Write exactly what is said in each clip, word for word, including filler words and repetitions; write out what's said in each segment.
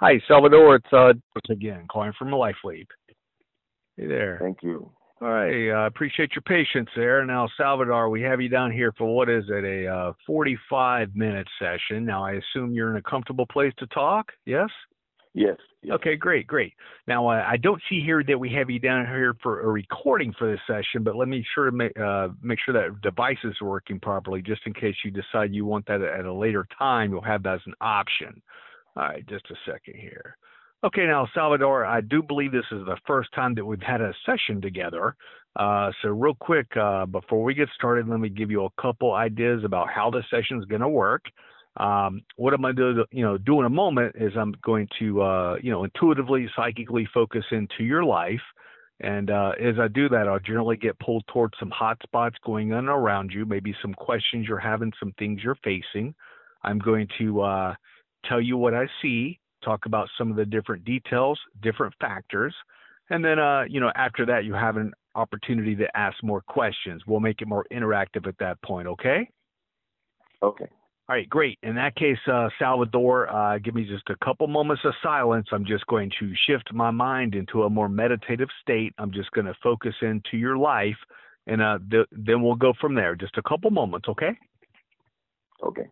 Hi, Salvador. It's uh once again calling from Life Leap. Hey there. Thank you. All right. I uh, appreciate your patience there. Now, Salvador, we have you down here for what is it, a uh, forty-five minute session. Now, I assume you're in a comfortable place to talk. Yes. Yes, yes. Okay, great, great. Now, uh, I don't see here that we have you down here for a recording for this session, but let me sure to make, uh, make sure that device is working properly, just in case you decide you want that at a later time. You'll have that as an option. All right, just a second here. Okay, now, Salvador, I do believe this is the first time that we've had a session together. Uh, so real quick, uh, before we get started, let me give you a couple ideas about how the session is going to work. Um, what I'm going to do, you know, do in a moment is I'm going to, uh, you know, intuitively, psychically focus into your life. And uh, as I do that, I'll generally get pulled towards some hot spots going on around you, maybe some questions you're having, some things you're facing. I'm going to uh, tell you what I see, talk about some of the different details, different factors. And then, uh, you know, after that, you have an opportunity to ask more questions. We'll make it more interactive at that point, okay? Okay. All right, great. In that case, uh, Salvador, uh, give me just a couple moments of silence. I'm just going to shift my mind into a more meditative state. I'm just going to focus into your life, and uh, th- then we'll go from there. Just a couple moments, okay? Okay.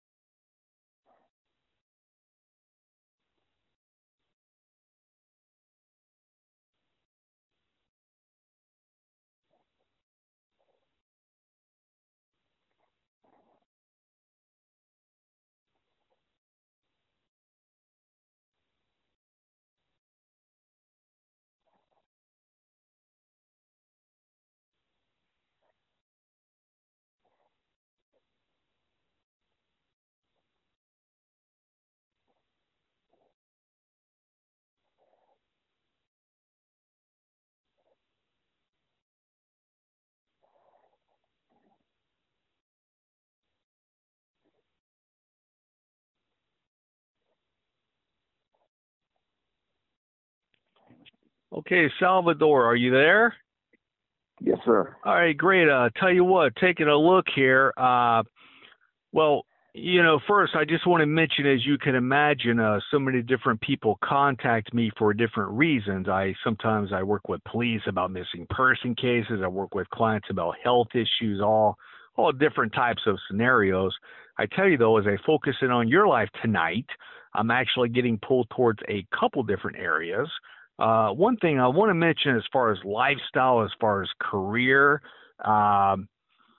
Okay, Salvador, are you there? Yes, sir. All right, great. Uh, tell you what, taking a look here. Uh, well, you know, first, I just want to mention, as you can imagine, uh, so many different people contact me for different reasons. I sometimes I work with police about missing person cases. I work with clients about health issues, all all different types of scenarios. I tell you though, as I focus in on your life tonight, I'm actually getting pulled towards a couple different areas. Uh, one thing I want to mention as far as lifestyle, as far as career, um,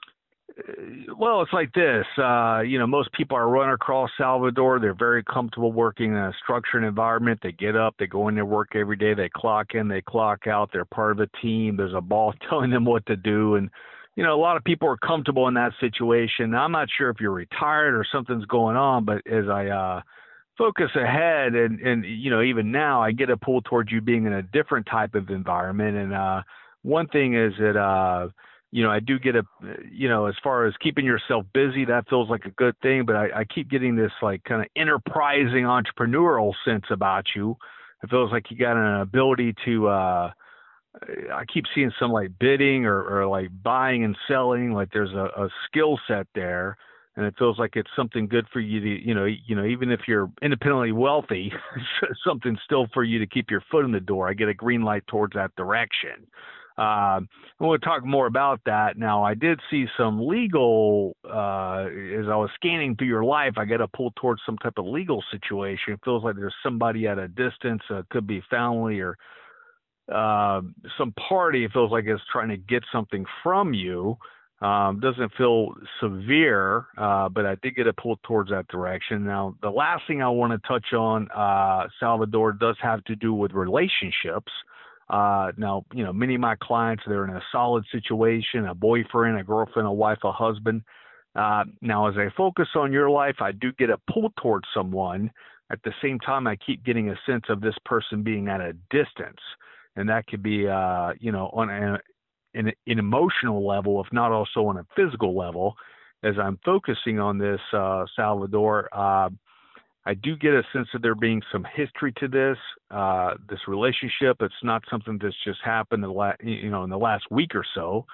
well, it's like this. Uh, you know, most people are running across Salvador. They're very comfortable working in a structured environment. They get up, they go in their work every day, they clock in, they clock out. They're part of a team. There's a boss telling them what to do. And, you know, a lot of people are comfortable in that situation. Now, I'm not sure if you're retired or something's going on, but as I uh, focus ahead and, and, you know, even now, I get a pull towards you being in a different type of environment. And uh, one thing is that, uh, you know, I do get a, you know, as far as keeping yourself busy, that feels like a good thing. But I, I keep getting this like kind of enterprising entrepreneurial sense about you. It feels like you got an ability to, uh, I keep seeing some like bidding or, or like buying and selling, like there's a, a skill set there. And it feels like it's something good for you to, you know, you know, even if you're independently wealthy, something still for you to keep your foot in the door. I get a green light towards that direction. Um, I want to talk more about that. Now, I did see some legal, uh, as I was scanning through your life, I got to pull towards some type of legal situation. It feels like there's somebody at a distance, uh, could be family or uh, some party. It feels like it's trying to get something from you. Um, doesn't feel severe, uh, but I did get a pull towards that direction. Now, the last thing I want to touch on, uh, Salvador, does have to do with relationships. Uh, now, you know, many of my clients, they're in a solid situation, a boyfriend, a girlfriend, a wife, a husband. Uh, now, as I focus on your life, I do get a pull towards someone. At the same time, I keep getting a sense of this person being at a distance. And that could be, uh, you know, on a, an, an emotional level, if not also on a physical level. As I'm focusing on this, uh, Salvador, uh, I do get a sense that there being some history to this, uh, this relationship. It's not something that's just happened the la- you know, in the last week or so,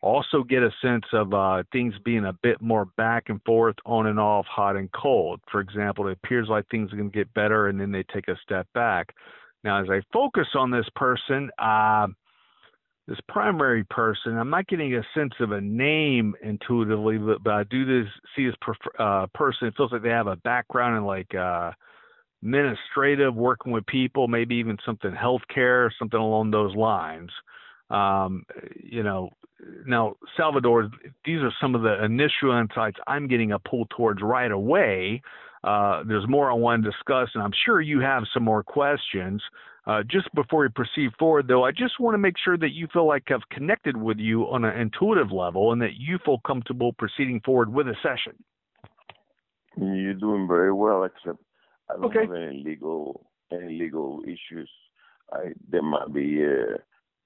Also get a sense of uh, things being a bit more back and forth, on and off, hot and cold. For example, it appears like things are going to get better and then they take a step back. Now, as I focus on this person, uh, this primary person, I'm not getting a sense of a name intuitively, but, but I do this, see this per, uh, person. It feels like they have a background in like uh, administrative, working with people, maybe even something healthcare, something along those lines. Um, you know, now, Salvador, these are some of the initial insights I'm getting a pull towards right away. Uh, there's more I want to discuss, and I'm sure you have some more questions. Uh, just before we proceed forward, though, I just want to make sure that you feel like I've connected with you on an intuitive level and that you feel comfortable proceeding forward with a session. You're doing very well, except I don't Okay. have any legal any legal issues. I there might be uh,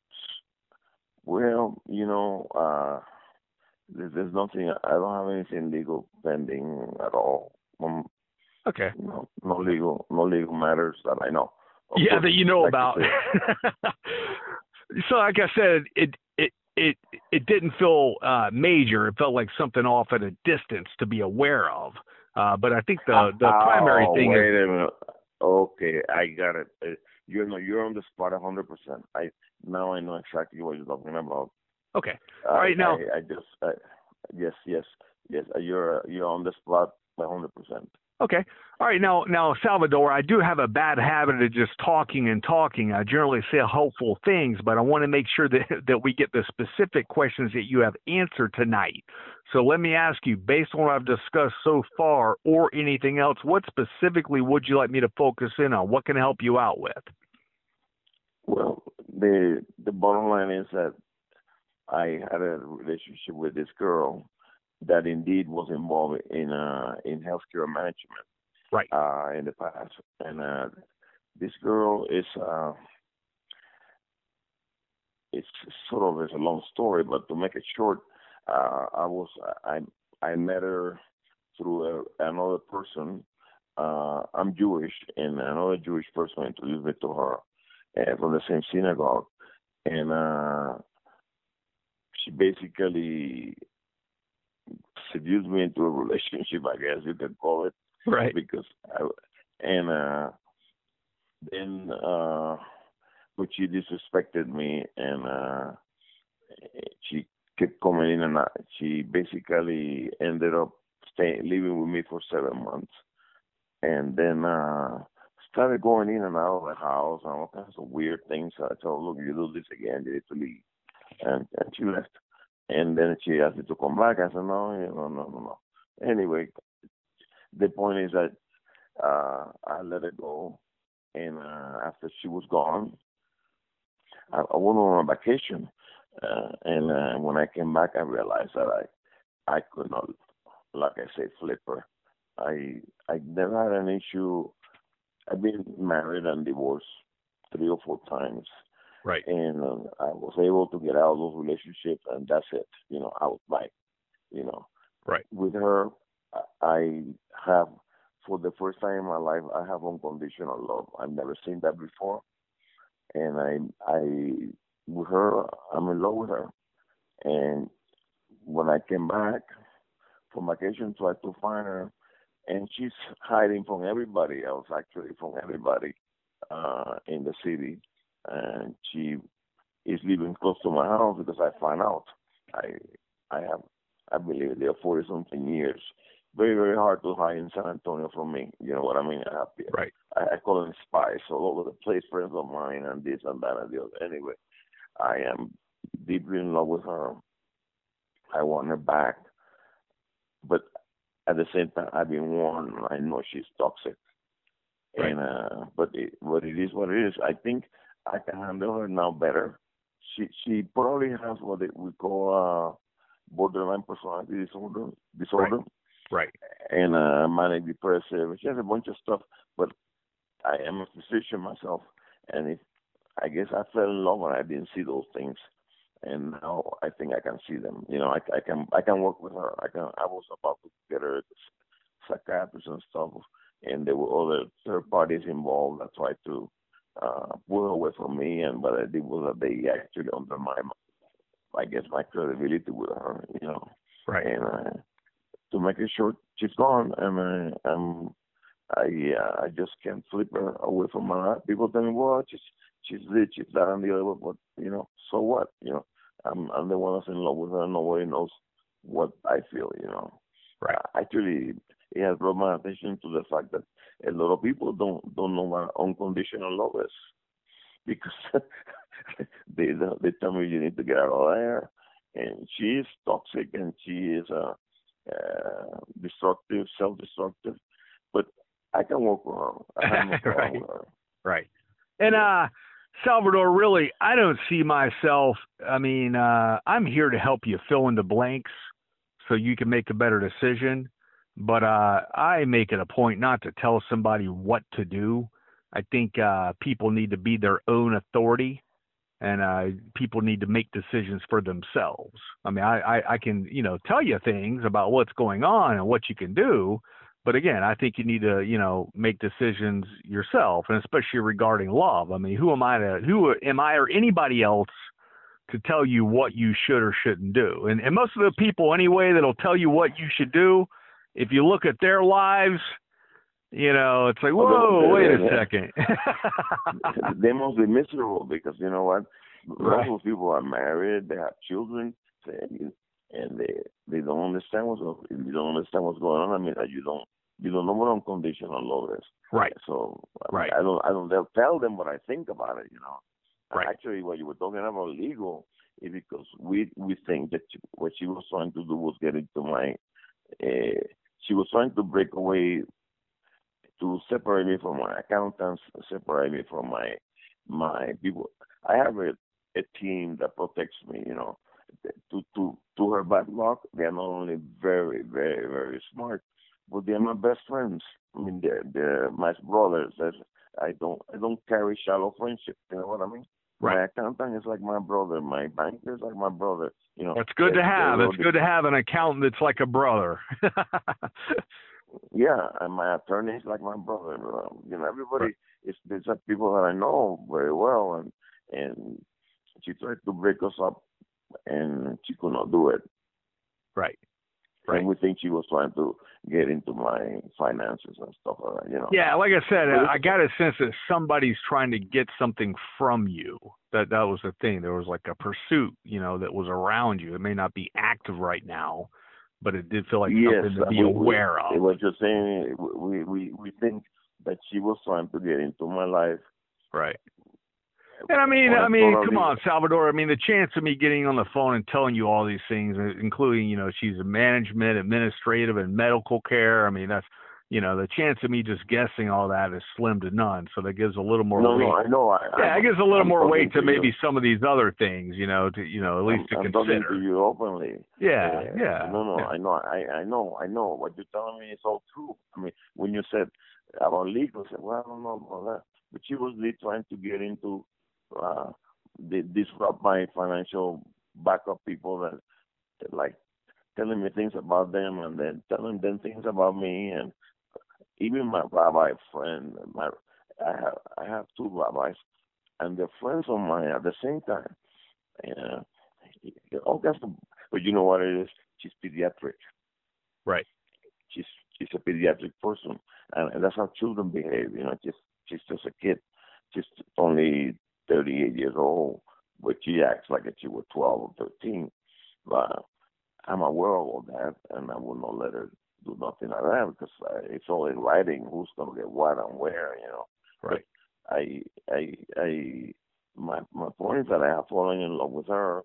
well, you know, uh, there's, there's nothing. I don't have anything legal pending at all. Um, Okay. No, no legal, no legal matters that I know. Of Yeah, course, that you know like about. you said. So, like I said, it it it it didn't feel uh, major. It felt like something off at a distance to be aware of. Uh, but I think the the primary oh, thing wait is a minute. Okay, I got it. Uh, You know, you're on the spot one hundred percent. I now I know exactly what you're talking about. okay. I, All right, now. I, I just, I, yes, yes, yes. You're you're on the spot one hundred percent. Okay. All right. Now, now, Salvador, I do have a bad habit of just talking and talking. I generally say hopeful things, but I want to make sure that, that we get the specific questions that you have answered tonight. So let me ask you, based on what I've discussed so far or anything else, what specifically would you like me to focus in on? What can I help you out with? Well, the the bottom line is that I had a relationship with this girl that indeed was involved in uh in healthcare management Right. uh in the past, and uh this girl is uh it's sort of it's a long story, but to make it short, uh I was I I met her through a, another person. uh I'm Jewish, and another Jewish person introduced me to her uh, from the same synagogue, and uh she basically seduced me into a relationship, I guess you could call it, Right. because I and uh, then uh, but she disrespected me, and uh, she kept coming in and out. She basically ended up staying living with me for seven months, and then uh, started going in and out of the house and all kinds of weird things. So I told her, look, you do this again, you need to leave, and and she left. And then she asked me to come back. I said, no, no, no, no, no. Anyway, the point is that uh, I let it go. And uh, after she was gone, I, I went on a vacation. Uh, and uh, when I came back, I realized that I, I could not, like I say, flip her. I, I never had an issue. I've been married and divorced three or four times. Right. And uh, I was able to get out of those relationships, and that's it. You know, I was like, you know, Right. with her, I have, for the first time in my life, I have unconditional love. I've never seen that before, and I, I, with her, I'm in love with her. And when I came back from vacation, tried to find her, and she's hiding from everybody else, actually, from everybody uh, in the city. And she is living close to my house because I found out. I I have I believe there are forty something years. Very, very hard to hide in San Antonio from me. You know what I mean? I, have, Right. I, I call them spies all over the place, friends of mine, and this and that and the other. Anyway, I am deeply in love with her. I want her back, but at the same time, I've been warned. I know she's toxic. Right. And uh, but it, but it is what it is. I think I can handle her now better. She she probably has what it, we call uh, borderline personality disorder, disorder, Right. and uh, manic depressive. She has a bunch of stuff. But I am a physician myself, and if I guess I fell in love when I didn't see those things, and now I think I can see them. You know, I, I can I can work with her. I can. I was about to get her psychiatrist and stuff, and there were other third parties involved that tried to uh, pull her away from me, and what I did was that they actually undermined I guess, my credibility with her, you know. Right. And uh, to make it short, she's gone, and uh, I'm, I uh, I just can't flip her away from my life. People tell me, well, she's she's rich, she's that and the other, but you know, so what? You know, I'm I'm the one that's in love with her. Nobody knows what I feel. You know, Right. uh, actually, it has brought my attention to the fact that a lot of people don't don't know what unconditional love is, because they they tell me you need to get out of there, and she is toxic and she is uh, uh, destructive, self-destructive, but I can work with her. I have no problem Right. with her. Right. And Yeah. uh Salvador, really, I don't see myself, I mean, uh I'm here to help you fill in the blanks so you can make a better decision, but uh I make it a point not to tell somebody what to do. I think uh people need to be their own authority, and uh people need to make decisions for themselves. I mean, I, I I can, you know, tell you things about what's going on and what you can do, but again, I think you need to, you know, make decisions yourself, and especially regarding love. I mean, who am I to who am I or anybody else to tell you what you should or shouldn't do? And and most of the people anyway that'll tell you what you should do, if you look at their lives, you know, it's like, whoa, wait a second. They must be miserable because you know what? Most Right. of people are married, they have children, and and they they don't understand what's you don't understand what's going on. I mean, you don't you don't know what unconditional love is. Right. So I, mean, Right. I don't I don't they'll tell them what I think about it. You know, Right. actually, what you were talking about legal is because we we think that she, what she was trying to do was get into my. Uh, she was trying to break away to separate me from my accountants, separate me from my my people. I have a, a team that protects me. You know, to to to her bad luck, they are not only very very very smart, but they are my best friends. I mean, they're they're my brothers. That's, I don't I don't carry shallow friendship. You know what I mean? Right. My accountant is like my brother. My banker is like my brother. You know, That's good to have. It's really, good to have an accountant that's like a brother. yeah, and my attorney is like my brother. Um, you know, everybody Right. is there's some people that I know very well, and and she tried to break us up, and she could not do it. Right. Right. And we think she was trying to get into my finances and stuff like that. You know. Yeah, like I said, But I it's, got a sense that somebody's trying to get something from you. That that was the thing. There was like a pursuit, you know, that was around you. It may not be active right now, but it did feel like yes, something to be we, we, aware it of. was just saying we, we we think that she was trying to get into my life. Right. And I mean, I mean, come on, Salvador. I mean, the chance of me getting on the phone and telling you all these things, including, you know, she's in management, administrative, and medical care. I mean, that's, you know, the chance of me just guessing all that is slim to none. So that gives a little more no, weight. No, I know. I, yeah, I'm, it gives a little I'm more weight to, to maybe you. some of these other things, you know, to, you know, at least I'm, to I'm consider. talking to you openly. Yeah, uh, yeah. No, no, yeah. I know, I, I know, I know. What you're telling me is all true. I mean, when you said about legal, I said, well, I don't know about that. But she was really trying to get into, uh, the, disrupt my financial backup people that, that like telling me things about them and then telling them things about me, and even my rabbi friend. My I have I have two rabbis, and they're friends of mine at the same time. And uh, all kinds of, but you know what it is? She's pediatric. Right. She's she's a pediatric person, and, and that's how children behave. You know, just she's just a kid. She's only thirty-eight years old, but she acts like if she were twelve or thirteen. But I'm aware of all that, and I will not let her do nothing like that because uh, it's all in writing. Who's gonna get what and where, you know? Right. But I, I, I, my my point is that I have fallen in love with her.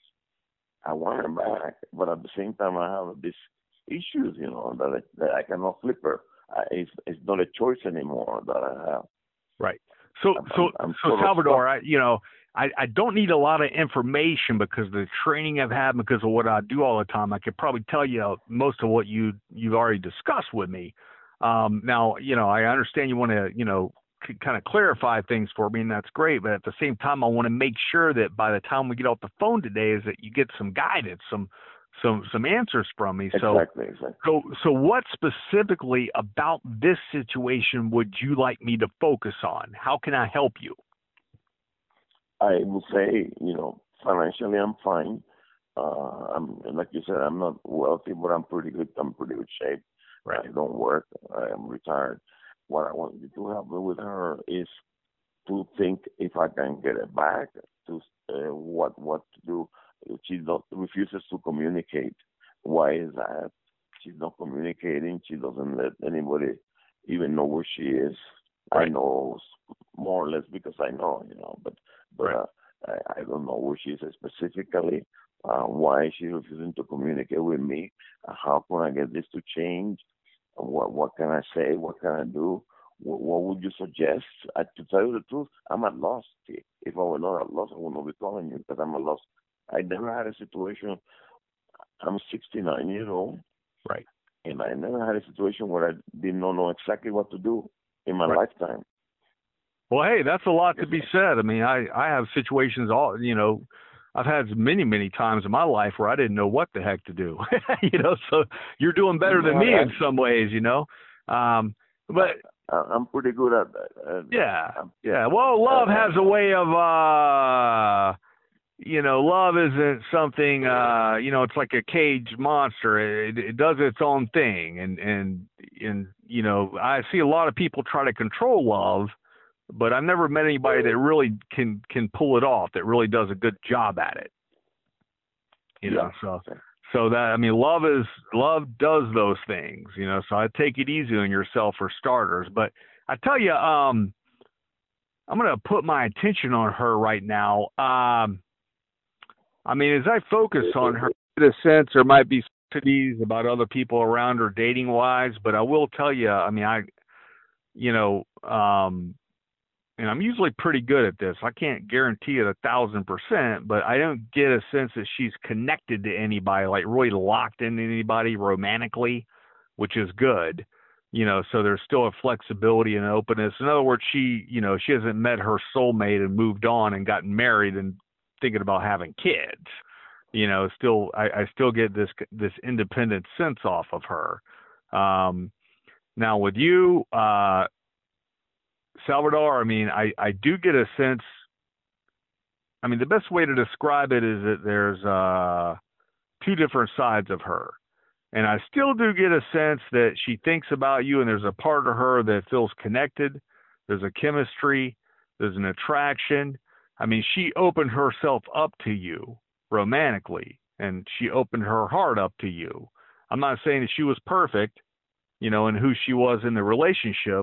I want her back, but at the same time, I have these issues, you know, that I, that I cannot flip her. I, it's it's not a choice anymore that I have. Right. So, I'm, so, I'm, I'm so sort of Salvador, I, you know, I, I don't need a lot of information because the training I've had, because of what I do all the time, I could probably tell you most of what you you've already discussed with me. Um, now, you know, I understand you want to, you know, c- kind of clarify things for me, and that's great. But at the same time, I want to make sure that by the time we get off the phone today, is that you get some guidance, some some some answers from me. So, exactly, exactly. so, so what specifically about this situation would you like me to focus on? How can I help you? I will say, you know, financially I'm fine. Uh, I'm like you said, I'm not wealthy, but I'm pretty good. I'm pretty good shape. Right. I don't work. I am retired. What I want you to help me with her is to think if I can get it back. To uh, what what to do. She not, refuses to communicate. Why is that? She's not communicating. She doesn't let anybody even know where she is. I Right. know more or less because I know, you know, but but Right. uh, I, I don't know where she is specifically. Uh, why she's refusing to communicate with me? Uh, how can I get this to change? Uh, What what can I say? What can I do? What, what would you suggest? Uh, to tell you the truth, I'm at loss. See. If I were not at loss, I would not be calling you because I'm at loss. I never had a situation. I'm sixty-nine years old, Right. and I never had a situation where I did not know exactly what to do in my Right. lifetime. Well, hey, that's a lot to Yes, be said. I mean, I I have situations all, you know, I've had many many times in my life where I didn't know what the heck to do. You know, so you're doing better than me I, in some ways, you know. Um, I, but I, I'm pretty good at that. yeah, Uh, yeah. Well, love uh, has a way of uh you know, love isn't something uh you know, it's like a cage monster. It, it does its own thing, and and and you know, I see a lot of people try to control love, but I've never met anybody that really can can pull it off, that really does a good job at it. You yeah. know, so so that I mean, love is love does those things. You know, so I take it easy on yourself for starters. But I tell you, um, I'm gonna put my attention on her right now. Um, I mean, as I focus on her, in a sense, there might be cities about other people around her dating wise, but I will tell you, I mean, I, you know, um, and I'm usually pretty good at this. I can't guarantee it a thousand percent, but I don't get a sense that she's connected to anybody, like really locked into anybody romantically, which is good. You know, so there's still a flexibility and openness. In other words, she, you know, she hasn't met her soulmate and moved on and gotten married and thinking about having kids. You know, still, I, I still get this this independent sense off of her. Um, now with you, uh, Salvador, I mean, I, I do get a sense. I mean, the best way to describe it is that there's uh, two different sides of her. And I still do get a sense that she thinks about you, and there's a part of her that feels connected. There's a chemistry, there's an attraction. I mean, she opened herself up to you romantically, and she opened her heart up to you. I'm not saying that she was perfect, you know, and who she was in the relationship,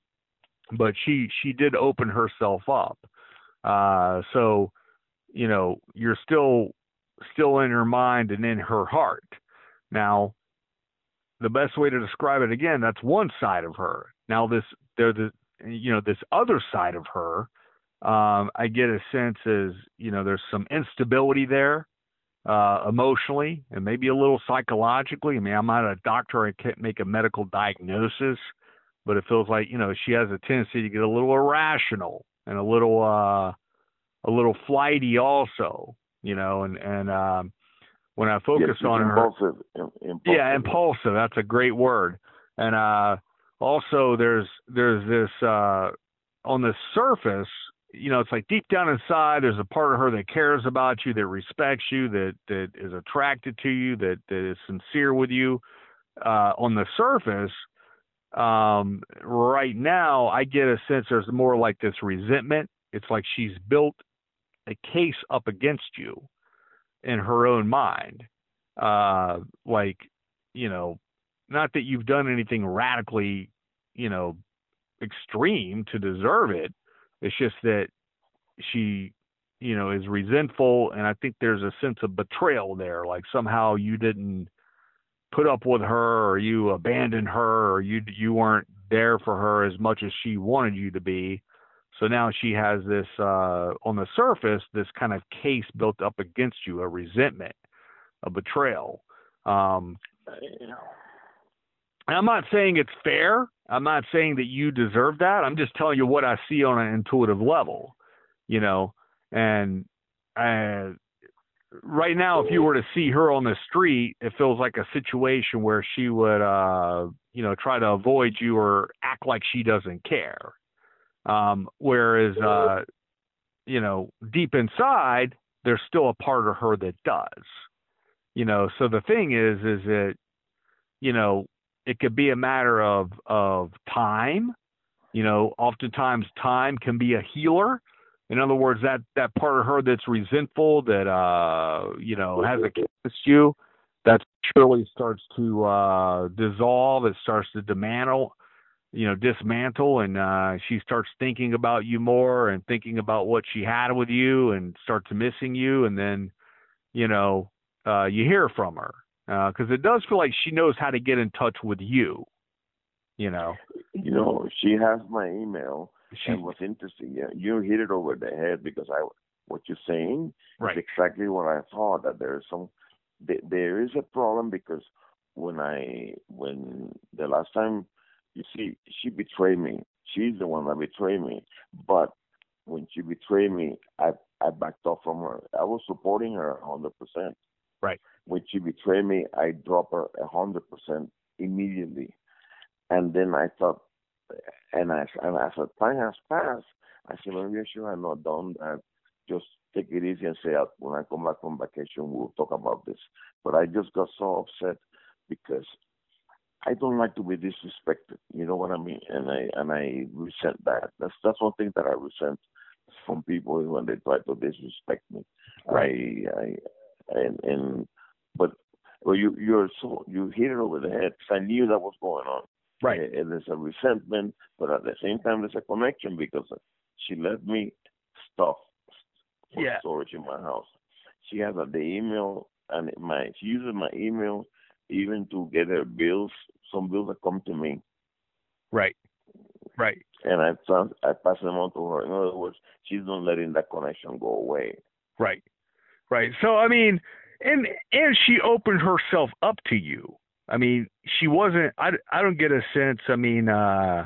but she she did open herself up. Uh, so you know, you're still still in her mind and in her heart. Now, the best way to describe it again, that's one side of her. Now, this there's the you know this other side of her. Um, I get a sense is you know there's some instability there uh, emotionally and maybe a little psychologically. I mean, I'm not a doctor; I can't make a medical diagnosis, but it feels like you know she has a tendency to get a little irrational and a little uh, a little flighty also. You know, and and um, when I Yes, focus it's on her, impulsive. Impulsive. yeah, impulsive. That's a great word. And uh, also, there's there's this uh, on the surface. You know, it's like deep down inside, there's a part of her that cares about you, that respects you, that that is attracted to you, that that is sincere with you. Uh, on the surface, um, right now, I get a sense there's more like this resentment. It's like she's built a case up against you in her own mind. Uh, like, you know, not that you've done anything radically, you know, extreme to deserve it. It's just that she, you know, is resentful, and I think there's a sense of betrayal there. Like somehow you didn't put up with her, or you abandoned her, or you you weren't there for her as much as she wanted you to be. So now she has this uh, on the surface, this kind of case built up against you, a resentment, a betrayal. Um, and I'm not saying it's fair. I'm not saying that you deserve that. I'm just telling you what I see on an intuitive level, you know. And uh, right now, if you were to see her on the street, it feels like a situation where she would, uh, you know, try to avoid you or act like she doesn't care. Um, whereas, uh, you know, deep inside, there's still a part of her that does. You know, so the thing is, is that, you know, it could be a matter of, of time. You know, oftentimes time can be a healer. In other words, that, that part of her that's resentful, that, uh, you know, has against you, that surely starts to uh, dissolve. It starts to dismantle, you know, dismantle, and uh, she starts thinking about you more and thinking about what she had with you and starts missing you. And then, you know, uh, you hear from her because uh, it does feel like she knows how to get in touch with you, you know. You know, she has my email. She, and what's interesting, yeah, you hit it over the head because I, what you're saying right. is exactly what I thought, that there is some, there is a problem because when I, when the last time, you see, she betrayed me. She's the one that betrayed me. But when she betrayed me, I, I backed off from her. I was supporting her one hundred percent. Right. When she betrayed me, I dropped her one hundred percent immediately. And then I thought, and as, and as the time has passed, I said, maybe I should have not done that. Just take it easy and say, when I come back from vacation, we'll talk about this. But I just got so upset because I don't like to be disrespected. You know what I mean? And I and I resent that. That's that's one thing that I resent from people when they try to disrespect me. Right. I I and and but well, you you're so you hit it over the head because I knew that was going on. Right. And there's a resentment, but at the same time, there's a connection because she let me stuff for yeah. storage in my house. She has a, the email, and my she uses my email even to get her bills, some bills that come to me. Right. Right. And I I pass them on to her. In other words, she's not letting that connection go away. Right. Right. So, I mean, and and she opened herself up to you. I mean, she wasn't, I, I don't get a sense, I mean, uh,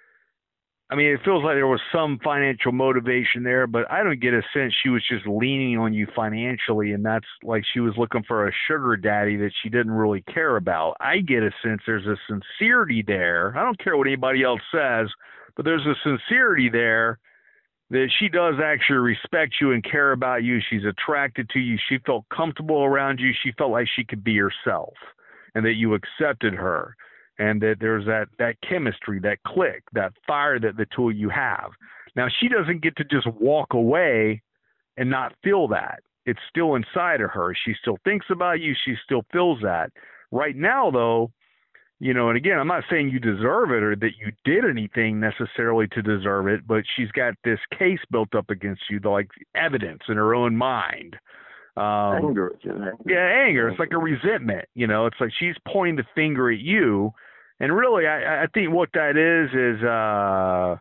I mean, it feels like there was some financial motivation there, but I don't get a sense she was just leaning on you financially, and that's like she was looking for a sugar daddy that she didn't really care about. I get a sense there's a sincerity there. I don't care what anybody else says, but there's a sincerity there that she does actually respect you and care about you. She's attracted to you. She felt comfortable around you. She felt like she could be herself, and that you accepted her, and that there's that, that chemistry, that click, that fire that the two of you have. Now, she doesn't get to just walk away and not feel that. It's still inside of her. She still thinks about you. She still feels that. Right now, though, you know, and again, I'm not saying you deserve it or that you did anything necessarily to deserve it, but she's got this case built up against you, like evidence in her own mind. Um, anger. Yeah, anger. It's like a resentment. You know, it's like she's pointing the finger at you. And really, I, I think what that is, is, uh,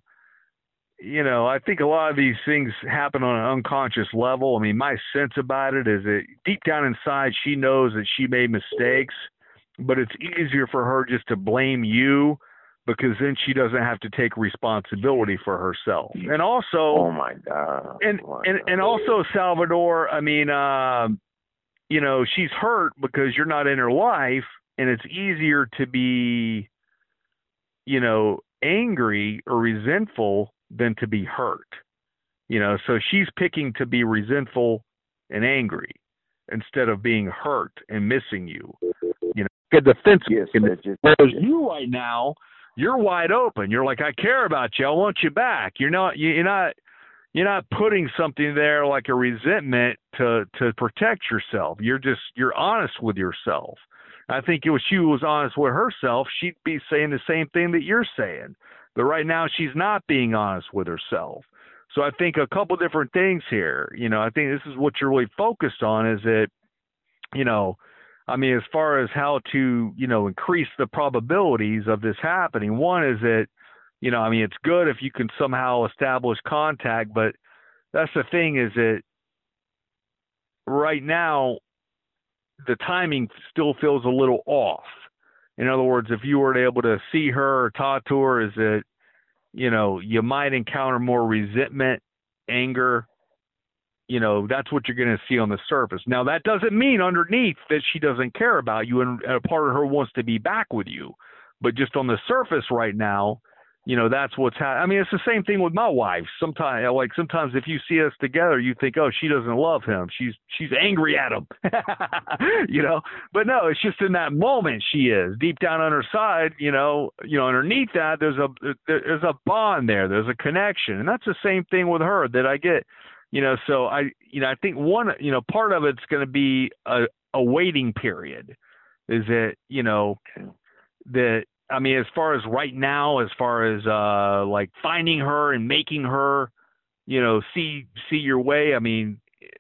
you know, I think a lot of these things happen on an unconscious level. I mean, my sense about it is that deep down inside, she knows that she made mistakes, but it's easier for her just to blame you because then she doesn't have to take responsibility for herself. And also, oh my God, and oh my and God. and also, Salvador, I mean, uh, you know, she's hurt because you're not in her life, and it's easier to be, you know, angry or resentful than to be hurt. You know, so she's picking to be resentful and angry instead of being hurt and missing you. You know, get defensive. Yes, Whereas yes. you right now, you're wide open. You're like, I care about you. I want you back. You're not. You're not. You're not putting something there like a resentment to to protect yourself. You're just you're honest with yourself. I think if she was honest with herself, she'd be saying the same thing that you're saying. But right now, she's not being honest with herself. So I think a couple different things here. You know, I think this is what you're really focused on. Is that, you know, I mean, as far as how to, you know, increase the probabilities of this happening, one is that, you know, I mean, it's good if you can somehow establish contact, but that's the thing is that right now, the timing still feels a little off. In other words, if you were able to see her or talk to her, is that, you know, you might encounter more resentment, anger. You know, that's what you're going to see on the surface. Now, that doesn't mean underneath that she doesn't care about you and a part of her wants to be back with you. But just on the surface right now, you know, that's what's happening. I mean, it's the same thing with my wife. Sometimes, like sometimes if you see us together, you think, oh, she doesn't love him. She's she's angry at him, you know. But no, it's just in that moment she is. Deep down on her side, you know, you know, underneath that there's a there's a bond there. There's a connection, and that's the same thing with her that I get, you know. So I, you know, I think one, you know, part of it's going to be a, a waiting period. Is it, you know, that. I mean, as far as right now, as far as uh, like finding her and making her, you know, see see your way. I mean,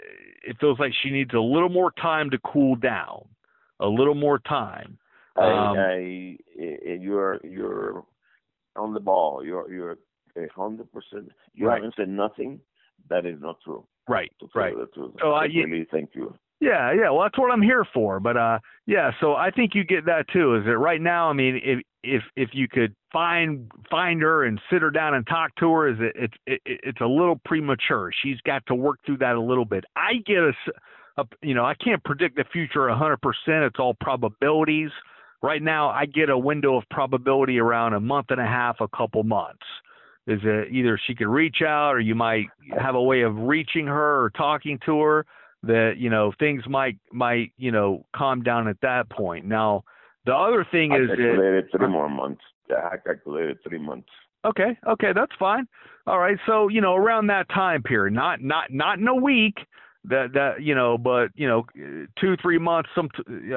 it feels like she needs a little more time to cool down, a little more time. I, Um, I, you're you're on the ball. You're you're a hundred percent. You right. haven't said nothing that is not true. Right. To tell Right. you the truth. So I I really thank you. Yeah, yeah. Well, that's what I'm here for. But uh, yeah. So I think you get that too. Is that right now? I mean, if if if you could find find her and sit her down and talk to her, is it it's it, it's a little premature. She's got to work through that a little bit. I get a, a you know, I can't predict the future one hundred percent. It's all probabilities. Right now, I get a window of probability around a month and a half, a couple months. Is it either she could reach out, or you might have a way of reaching her or talking to her that, you know, things might, might, you know, calm down at that point. Now, the other thing I is calculated that, three more months. Yeah, I calculated three months. Okay. Okay. That's fine. All right. So, you know, around that time period, not, not, not in a week that, that, you know, but, you know, two, three months, some,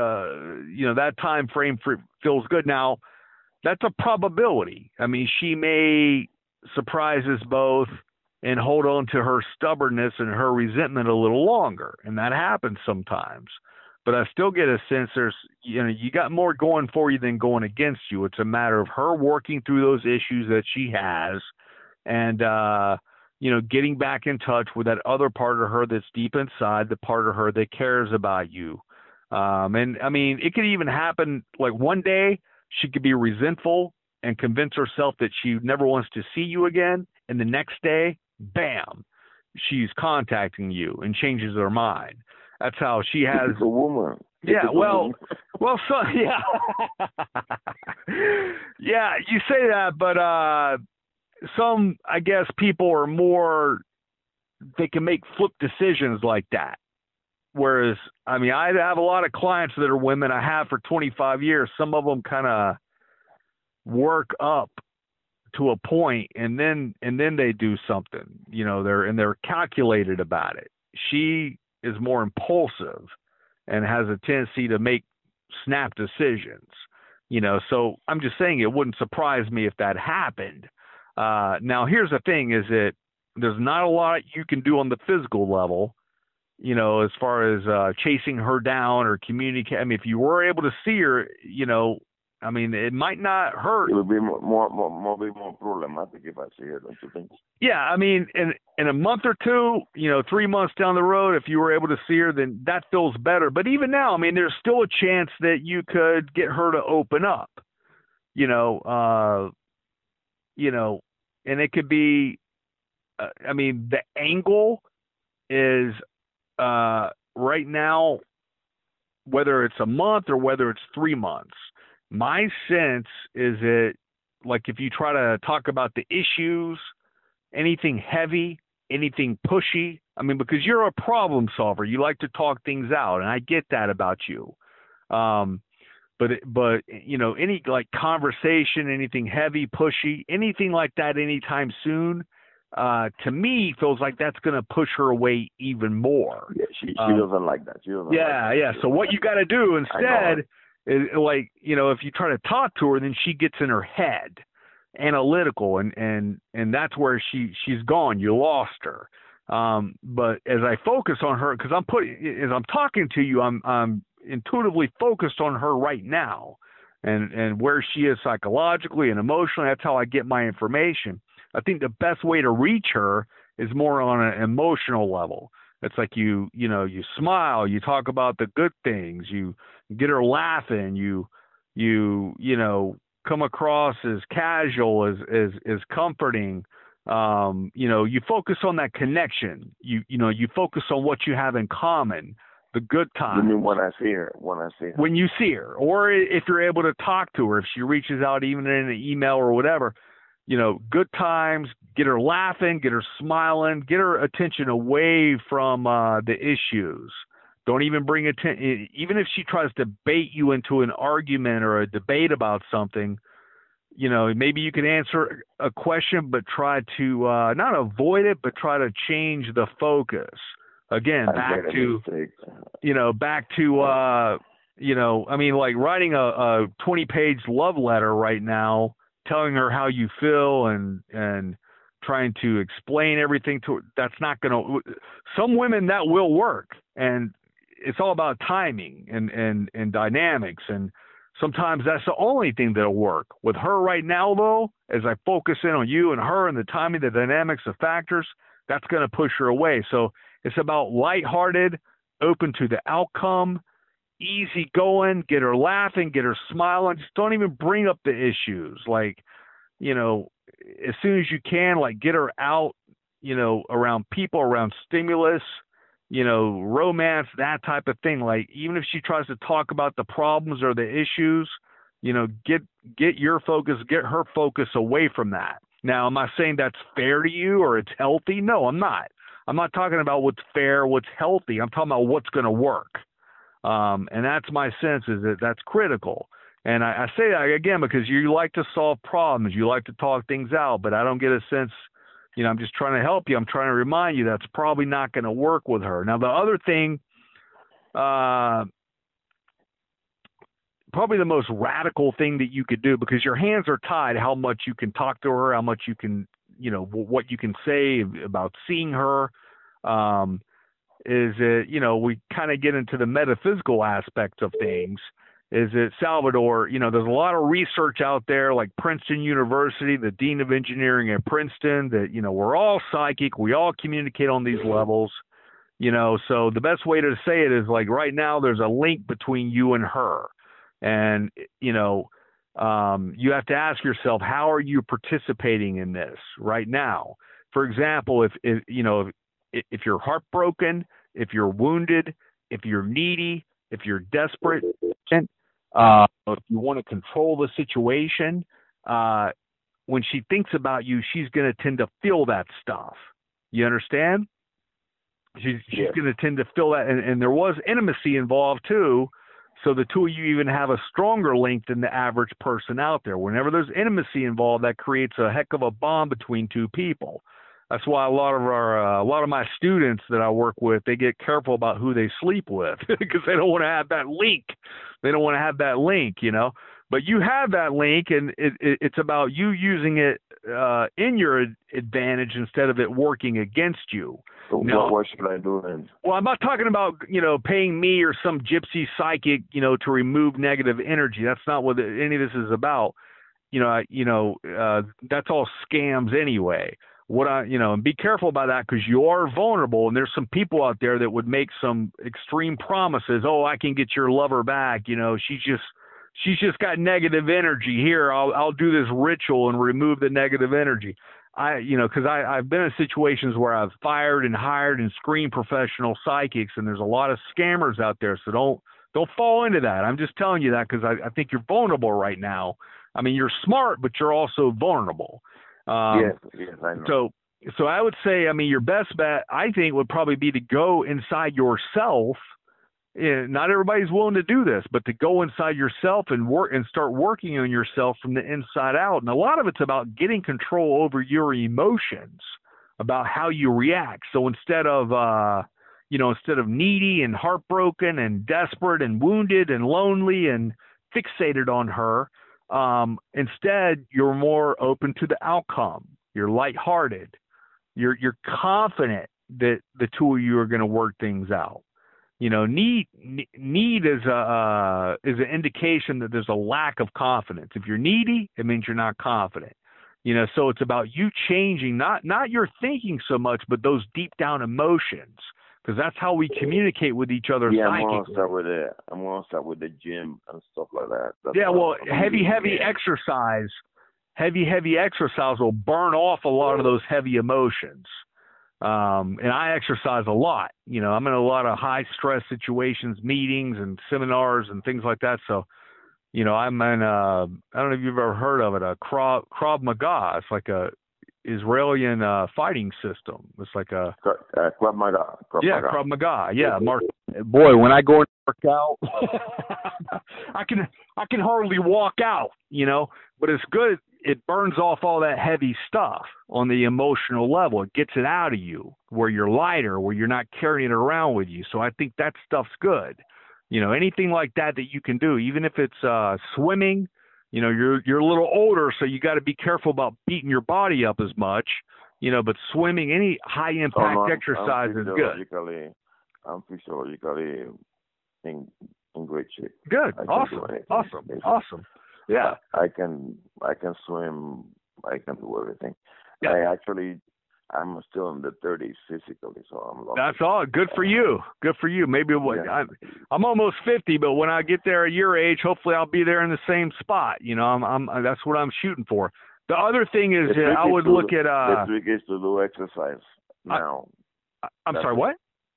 uh, you know, that time frame for, feels good. Now, that's a probability. I mean, she may surprise us both and hold on to her stubbornness and her resentment a little longer. And that happens sometimes. But I still get a sense there's, you know, you got more going for you than going against you. It's a matter of her working through those issues that she has and, uh, you know, getting back in touch with that other part of her that's deep inside, the part of her that cares about you. Um, and, I mean, it could even happen like one day she could be resentful and convince herself that she never wants to see you again. And the next day, bam, she's contacting you and changes her mind. That's how she has a woman. Yeah, well, well, so yeah, yeah. You say that, but uh, some, I guess, people are more. They can make flip decisions like that. Whereas, I mean, I have a lot of clients that are women. I have for twenty-five years. Some of them kind of work up to a point, and then and then they do something. You know, they're and they're calculated about it. She is more impulsive and has a tendency to make snap decisions, you know. So I'm just saying it wouldn't surprise me if that happened. Uh, now, here's the thing is that there's not a lot you can do on the physical level, you know, as far as uh, chasing her down or communicate. I mean, if you were able to see her, you know, I mean, it might not hurt. It would be more, more, more, more, be more problematic if I see her, don't you think? Yeah, I mean, in in a month or two, you know, three months down the road, if you were able to see her, then that feels better. But even now, I mean, there's still a chance that you could get her to open up, you know, uh, you know, and it could be, uh, I mean, the angle is uh, right now, whether it's a month or whether it's three months. My sense is that, like, if you try to talk about the issues, anything heavy, anything pushy, I mean, because you're a problem solver, you like to talk things out, and I get that about you. Um, but, but you know, any, like, conversation, anything heavy, pushy, anything like that anytime soon, uh, to me, feels like that's going to push her away even more. Yeah, she, she um, doesn't like that. She doesn't yeah, like yeah. that. So what you got to do instead is, like, you know, if you try to talk to her, then she gets in her head, analytical, and and and that's where she she's gone. You lost her. Um, but as I focus on her, because I'm putting, as I'm talking to you, I'm I'm intuitively focused on her right now, and and where she is psychologically and emotionally. That's how I get my information. I think the best way to reach her is more on an emotional level. It's like you, you know, you smile, you talk about the good things, you get her laughing, you, you, you know, come across as casual, as, as, as comforting. Um, you know, you focus on that connection. You, you know, you focus on what you have in common, the good times. You mean when I see her, when I see her. When you see her, or if you're able to talk to her, if she reaches out even in an email or whatever, you know, good times, get her laughing, get her smiling, get her attention away from uh, the issues. Don't even bring attention, even if she tries to bait you into an argument or a debate about something. You know, maybe you can answer a question, but try to uh, not avoid it, but try to change the focus. Again, back to, you know, back to, uh, you know, I mean, like writing a, a twenty-page love letter right now, telling her how you feel and and trying to explain everything to her. That's not going to. Some women that will work, and it's all about timing and and and dynamics, and sometimes that's the only thing that'll work. With her right now, though, as I focus in on you and her and the timing, the dynamics, the factors, that's going to push her away. So it's about lighthearted, open to the outcome, easy going, get her laughing, get her smiling. Just don't even bring up the issues. Like, you know, as soon as you can, like get her out, you know, around people, around stimulus, you know, romance, that type of thing. Like, even if she tries to talk about the problems or the issues, you know, get get your focus, get her focus away from that. Now, am I saying that's fair to you or it's healthy? No, I'm not. I'm not talking about what's fair, what's healthy. I'm talking about what's going to work. Um, and that's my sense, is that that's critical. And I, I say that again because you like to solve problems. You like to talk things out, but I don't get a sense, you know, I'm just trying to help you. I'm trying to remind you that's probably not going to work with her. Now, the other thing, uh, probably the most radical thing that you could do, because your hands are tied, how much you can talk to her, how much you can, you know, what you can say about seeing her, um, is that, you know, we kind of get into the metaphysical aspects of things. Is that Salvador, you know, there's a lot of research out there, like Princeton University, the dean of engineering at Princeton, that, you know, we're all psychic. We all communicate on these levels, you know, so the best way to say it is like right now there's a link between you and her. And, you know, um, you have to ask yourself, how are you participating in this right now? For example, if, if you know, if, if you're heartbroken, if you're wounded, if you're needy, if you're desperate, uh, if you want to control the situation, uh, when she thinks about you, she's going to tend to feel that stuff. You understand? She's, she's yeah. going to tend to feel that. And, and there was intimacy involved too. So the two of you even have a stronger link than the average person out there. Whenever there's intimacy involved, that creates a heck of a bond between two people. That's why a lot of our, uh, a lot of my students that I work with, they get careful about who they sleep with because they don't want to have that link. They don't want to have that link, you know. But you have that link, and it, it, it's about you using it uh, in your advantage instead of it working against you. So now, what, what should I do then? Well, I'm not talking about, you know, paying me or some gypsy psychic, you know, to remove negative energy. That's not what any of this is about. You know, I, you know, uh, that's all scams anyway. What I, you know, and be careful about that because you are vulnerable, and there's some people out there that would make some extreme promises. Oh, I can get your lover back. You know, she's just, she's just got negative energy here. I'll, I'll do this ritual and remove the negative energy. I, you know, because I, I've been in situations where I've fired and hired and screened professional psychics, and there's a lot of scammers out there. So don't, don't fall into that. I'm just telling you that because I, I think you're vulnerable right now. I mean, you're smart, but you're also vulnerable. Um, yes, yes, I know. So, so I would say, I mean, your best bet, I think, would probably be to go inside yourself. And not everybody's willing to do this, but to go inside yourself and work and start working on yourself from the inside out. And a lot of it's about getting control over your emotions, about how you react. So instead of, uh, you know, instead of needy and heartbroken and desperate and wounded and lonely and fixated on her, Um, instead, you're more open to the outcome. You're lighthearted. You're you're confident that the two of you are going to work things out. You know, need need is a uh, is an indication that there's a lack of confidence. If you're needy, it means you're not confident. You know, so it's about you changing not not your thinking so much, but those deep down emotions. Because that's how we communicate with each other. Yeah, psychically. I'm gonna start with it. I'm gonna start with the gym and stuff like that. That's yeah, well, I'm heavy, heavy yeah. exercise, heavy, heavy exercise will burn off a lot of those heavy emotions. Um, and I exercise a lot. You know, I'm in a lot of high stress situations, meetings and seminars and things like that. So, You know, I'm in, uh, I don't know if you've ever heard of it, a Krav, Krav Maga. It's like a Israeli uh, fighting system. It's like a Uh, Krav Maga. Krav yeah, Maga. Krav Maga. Yeah, Mark. Boy, when I go and work out, I can I can hardly walk out. You know, but it's good. It burns off all that heavy stuff on the emotional level. It gets it out of you where you're lighter, where you're not carrying it around with you. So I think that stuff's good. You know, anything like that that you can do, even if it's uh, swimming. You know, you're you're a little older, so you got to be careful about beating your body up as much. You know, but swimming, any high impact Oh, no, I'm, exercise I'm is good. physiologically, I'm physiologically in in great shape. Good, I can awesome, do anything, awesome, basically. awesome. Yeah, I, I can I can swim. I can do everything. yeah. I actually I'm still in the thirties physically, so I'm lucky. That's all. Good for you. Good for you. Maybe what Yeah. I'm, I'm almost fifty, but when I get there at your age, hopefully I'll be there in the same spot. You know, I'm, I'm that's what I'm shooting for. The other thing is, The uh, trick I is would to- look at. Uh, the trick is to do exercise I- now. I- I'm That's sorry, it. what?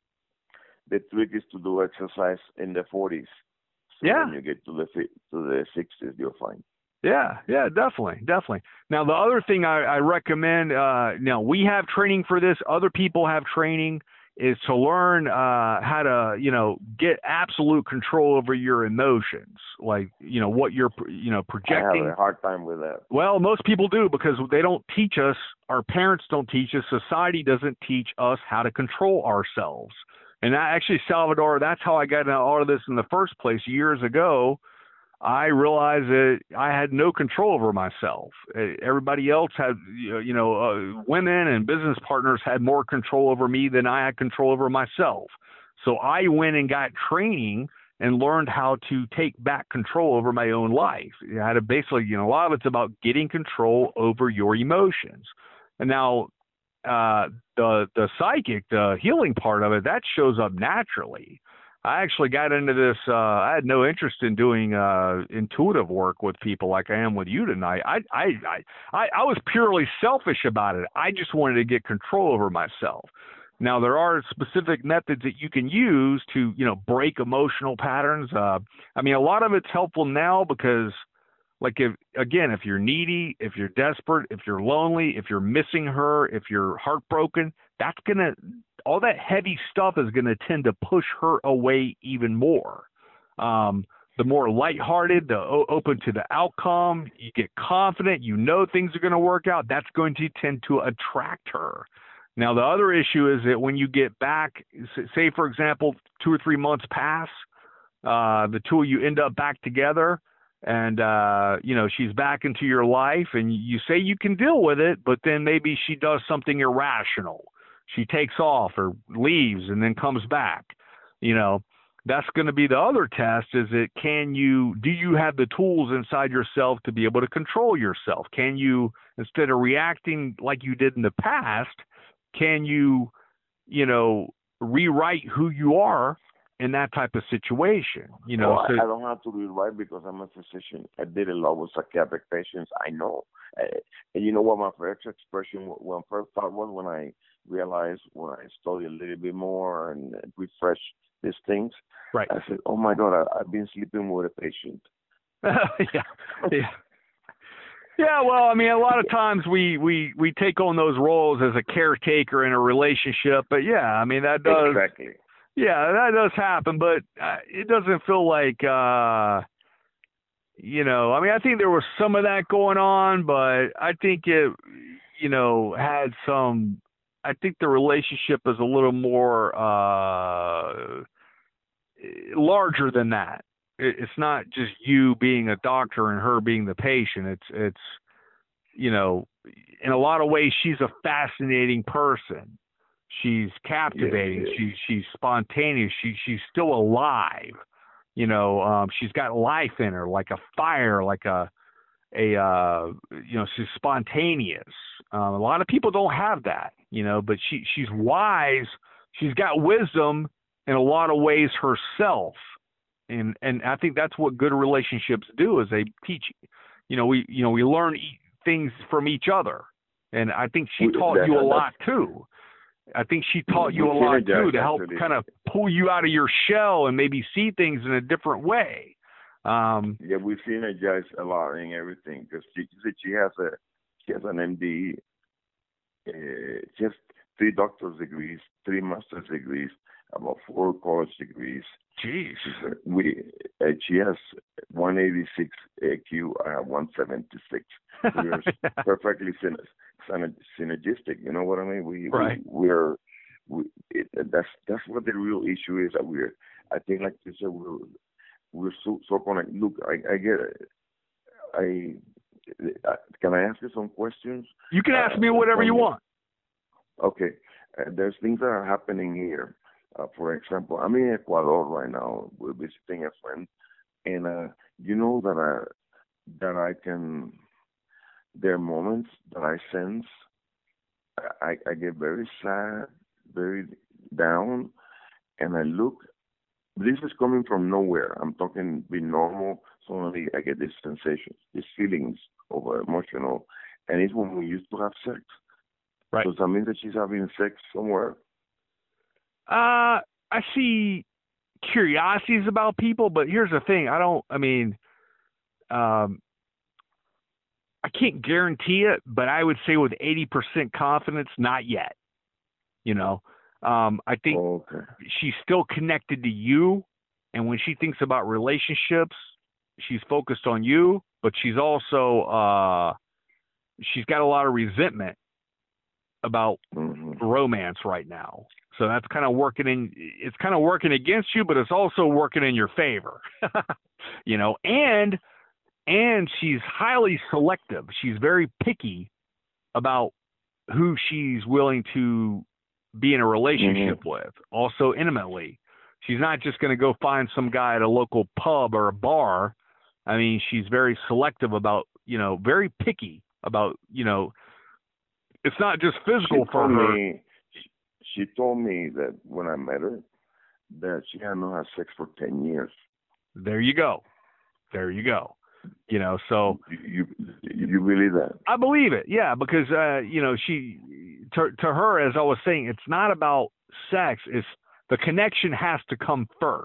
The trick is to do exercise in the forties. So Yeah. when you get to the fi- to the sixties, you're fine. Yeah, yeah, definitely, definitely. Now, the other thing I, I recommend, uh, now we have training for this. Other people have training, is to learn uh, how to, you know, get absolute control over your emotions, like, you know, what you're, you know, I projecting. have a hard time with that. Well, most people do because they don't teach us. Our parents don't teach us. Society doesn't teach us how to control ourselves. And that, actually, Salvador, that's how I got into all of this in the first place years ago. I realized that I had no control over myself. Everybody else had, you know, uh, women and business partners had more control over me than I had control over myself. So I went and got training and learned how to take back control over my own life. I had to basically, you know, a lot of it's about getting control over your emotions. And now uh, the the psychic, the healing part of it, that shows up naturally. I actually got into this. Uh, I had no interest in doing uh, intuitive work with people like I am with you tonight. I, I, I, I was purely selfish about it. I just wanted to get control over myself. Now, there are specific methods that you can use to, you know, break emotional patterns. Uh, I mean, a lot of it's helpful now because, like, if again, if you're needy, if you're desperate, if you're lonely, if you're missing her, if you're heartbroken, that's gonna all that heavy stuff is going to tend to push her away even more. Um, the more lighthearted, the o- open to the outcome, you get confident, you know things are going to work out, that's going to tend to attract her. Now, the other issue is that when you get back, say, for example, two or three months pass, uh, the two of you end up back together, and, uh, you know, she's back into your life, and you say you can deal with it, but then maybe she does something irrational. She takes off or leaves and then comes back. You know, that's going to be the other test is that can you, do you have the tools inside yourself to be able to control yourself? Can you, instead of reacting like you did in the past, can you, you know, rewrite who you are in that type of situation? You know, well, so, I don't have to rewrite because I'm a physician. I did a lot with psychiatric patients. I know. Uh, and you know what my first expression, when first thought was when I realized, when I studied a little bit more and refresh these things, right. I said, oh my God, I, I've been sleeping with a patient. yeah, yeah. Yeah, well, I mean, a lot of times we, we, we take on those roles as a caretaker in a relationship, but yeah, I mean, that does, exactly. Yeah, that does happen, but uh, it doesn't feel like, uh, you know, I mean, I think there was some of that going on, but I think it, you know, had some, I think the relationship is a little more uh, larger than that. It, it's not just you being a doctor and her being the patient. It's, it's, you know, in a lot of ways, she's a fascinating person. She's captivating. Yes, yes. She, she's spontaneous. She, she's still alive. You know, um, she's got life in her, like a fire, like a, a, uh, you know, she's spontaneous. Um, a lot of people don't have that, you know, but she, she's wise. She's got wisdom in a lot of ways herself. And, and I think that's what good relationships do is they teach, you know, we, you know, we learn e- things from each other. And I think she taught that, you a that, lot too. I think she taught you a we lot synergize, too to help actually. kind of pull you out of your shell and maybe see things in a different way. Um, Yeah, we synergize a lot in everything because she, she said she has a she has an M D, uh, just three doctor's degrees, three master's degrees, about four college degrees. Jeez. She's a, we uh, she has one eighty-six A Q. I have one seventy-six. We're perfectly syn- syn- synergistic. You know what I mean? We right. we we're we, it, that's that's what the real issue is. That we're I think like you said we're we're so so connected. Look, I I get it. I, I can I ask you some questions? You can ask uh, me whatever you Antonio? want. Okay, uh, there's things that are happening here. Uh, for example, I'm in Ecuador right now. We're visiting a friend, and uh, you know that I that I can. There are moments that I sense I, I get very sad, very down, and I look. This is coming from nowhere. I'm talking be normal. Suddenly, I get these sensations, these feelings of uh, emotional, and it's when we used to have sex. Right. Does that mean that she's having sex somewhere? Uh, I see curiosities about people, but here's the thing. I don't, I mean, um, I can't guarantee it, but I would say with eighty percent confidence, not yet. You know, um, I think Okay. she's still connected to you. And when she thinks about relationships, she's focused on you, but she's also, uh, she's got a lot of resentment about Mm-hmm. romance right now. So that's kind of working in, it's kind of working against you, but it's also working in your favor, you know, and, and she's highly selective. She's very picky about who she's willing to be in a relationship Mm-hmm. with, also intimately. She's not just going to go find some guy at a local pub or a bar. I mean, she's very selective about, you know, very picky about, you know, it's not just physical She for told her. me. She told me that when I met her, that she had not had sex for ten years. There you go. There you go. You know, so You you, you believe that? I believe it. Yeah, because uh, you know, she to to her, as I was saying, it's not about sex. It's the connection has to come first.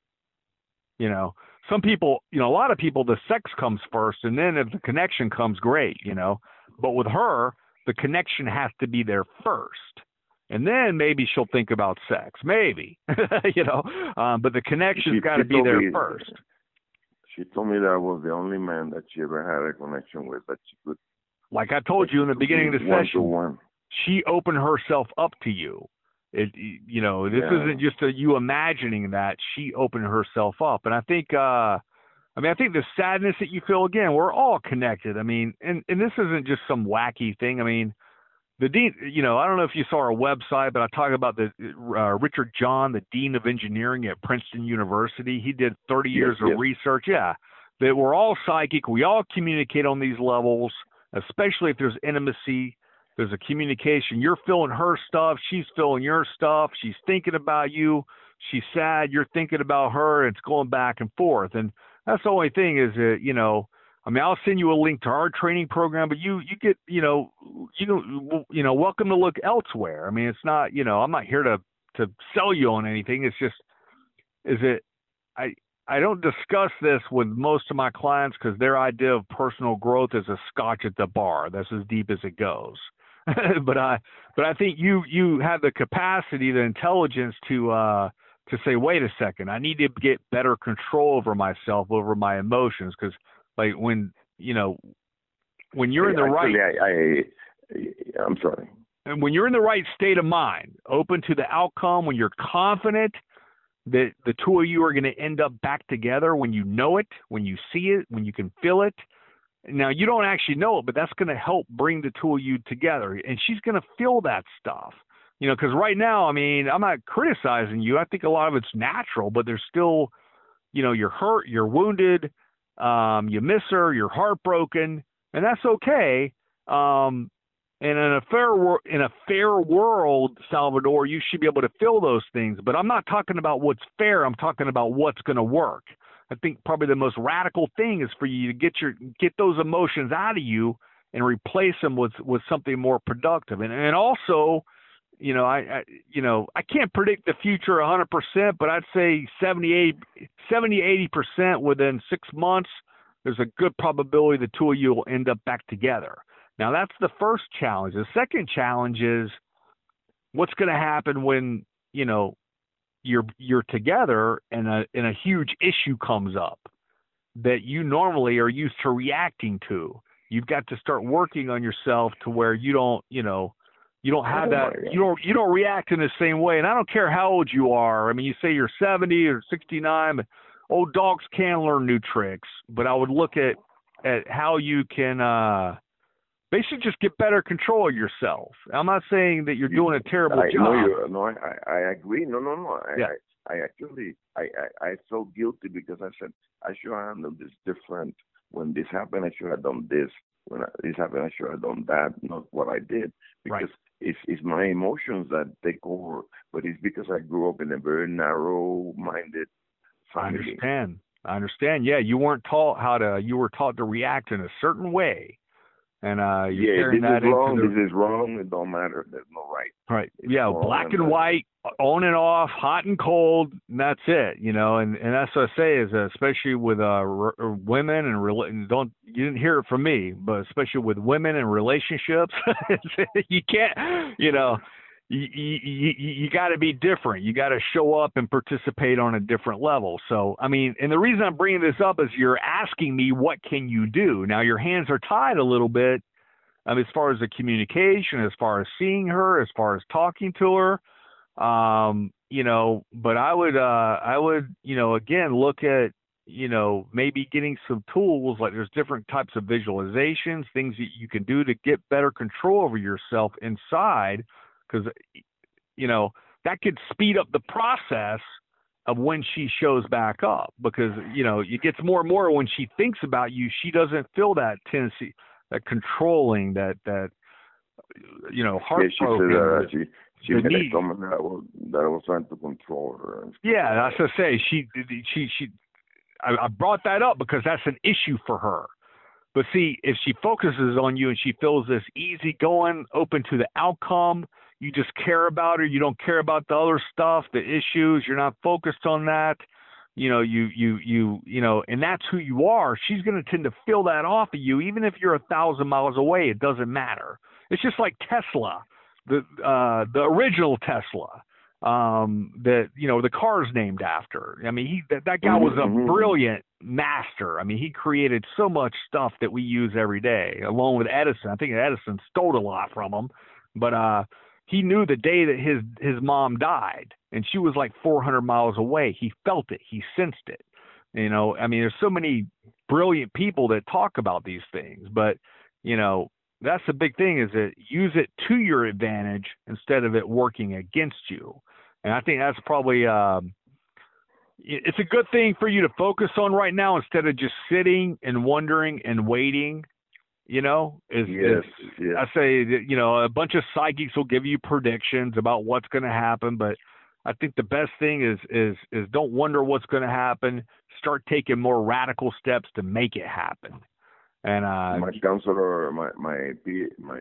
You know, some people, you know, a lot of people, the sex comes first, and then if the connection comes, great. You know, but with her, the connection has to be there first, and then maybe she'll think about sex. Maybe, you know, um, but the connection's got to be there me, first. She told me that I was the only man that she ever had a connection with, that she could. Like I told you in the beginning of the one session, to one. she opened herself up to you. It, you know, this Yeah. isn't just a, you imagining that. She opened herself up, and I think, uh, I mean, I think the sadness that you feel, again, we're all connected. I mean, and and this isn't just some wacky thing. I mean, the dean, you know, I don't know if you saw our website, but I talk about the uh, Richard John, the dean of engineering at Princeton University. He did thirty years yes, yes. of research. Yeah, that we're all psychic. We all communicate on these levels, especially if there's intimacy. There's a communication. You're feeling her stuff. She's feeling your stuff. She's thinking about you. She's sad. You're thinking about her. It's going back and forth. And that's the only thing is that, you know, I mean, I'll send you a link to our training program, but you, you get, you know, you, you know, welcome to look elsewhere. I mean, it's not, you know, I'm not here to, to sell you on anything. It's just, is it, I, I don't discuss this with most of my clients because their idea of personal growth is a scotch at the bar. That's as deep as it goes. but I, but I think you, you have the capacity, the intelligence to, uh, to say, wait a second, I need to get better control over myself, over my emotions. Cause like when, you know, when you're in the Actually, right, I, I, I'm sorry. And when you're in the right state of mind, open to the outcome, when you're confident that the two of you are going to end up back together, when you know it, when you see it, when you can feel it. Now, you don't actually know it, but that's going to help bring the two of you together. And she's going to feel that stuff, you know, because right now, I mean, I'm not criticizing you. I think a lot of it's natural, but there's still, you know, you're hurt, you're wounded, um, you miss her, you're heartbroken, and that's okay. Um, and in a fair wor- in a fair world, Salvador, you should be able to feel those things. But I'm not talking about what's fair. I'm talking about what's going to work. I think probably the most radical thing is for you to get your get those emotions out of you and replace them with with something more productive. And and also, you know, I, I you know, I can't predict the future one hundred percent, but I'd say seventy, eighty percent within six months, there's a good probability the two of you will end up back together. Now, that's the first challenge. The second challenge is what's going to happen when, you know, you're you're together and a and a huge issue comes up that you normally are used to reacting to. You've got to start working on yourself to where you don't, you know, you don't have that, you don't, you don't react in the same way. And I don't care how old you are. I mean, you say you're seventy or sixty-nine, but old dogs can learn new tricks. But I would look at, at how you can, uh, basically just get better control of yourself. I'm not saying that you're doing a terrible I, job. No, you, no, I, I agree. No, no, no. I, yeah. I, I actually, I, I, I felt guilty because I said, I should have handled this different. When this happened, I should have done this. When this happened, I should have done that. Not what I did. Because right. it's, it's my emotions that take over. But it's because I grew up in a very narrow-minded family. I understand. I understand. Yeah, you weren't taught how to, you were taught to react in a certain way. And uh, you're yeah, carrying this that is wrong. into the, this is wrong. It don't matter. There's no right. Right. It's yeah, black and white, on and off, hot and cold, and that's it. You know, and, and that's what I say is, uh, especially with uh, r- women and, re- and don't you didn't hear it from me, but especially with women and relationships, you can't. You know, you you, you, you got to be different. You got to show up and participate on a different level. So, I mean, and the reason I'm bringing this up is you're asking me what can you do. Now your hands are tied a little bit. Um, as far as the communication, as far as seeing her, as far as talking to her, um, you know, but I would, uh, I would, you know, again, look at, you know, maybe getting some tools, like there's different types of visualizations, things that you can do to get better control over yourself inside, because, you know, that could speed up the process of when she shows back up, because, you know, it gets more and more when she thinks about you, she doesn't feel that tendency, that controlling, that that you know, heartbroken. Yeah, she said uh, she she the had someone that I was that I was trying to control her. Yeah, that's what I say. She she she. I, I brought that up because that's an issue for her. But see, if she focuses on you and she feels this easygoing, open to the outcome, you just care about her. You don't care about the other stuff, the issues. You're not focused on that. You know, you, you, you, you know, and that's who you are. She's going to tend to feel that off of you, even if you're a thousand miles away. It doesn't matter. It's just like Tesla, the uh, the original Tesla, um, that, you know, the car's named after. I mean, he that, that guy was a brilliant master. I mean, he created so much stuff that we use every day, along with Edison. I think Edison stole a lot from him, but uh, he knew the day that his his mom died, and she was like four hundred miles away. He felt it. He sensed it. You know, I mean, there's so many brilliant people that talk about these things, but, you know, that's the big thing, is that use it to your advantage instead of it working against you. And I think that's probably, um, it's a good thing for you to focus on right now instead of just sitting and wondering and waiting. You know, is, yes, is yes. I say that, you know, a bunch of psychics will give you predictions about what's going to happen, but I think the best thing is is is don't wonder what's going to happen. Start taking more radical steps to make it happen. And uh, my counselor, my my my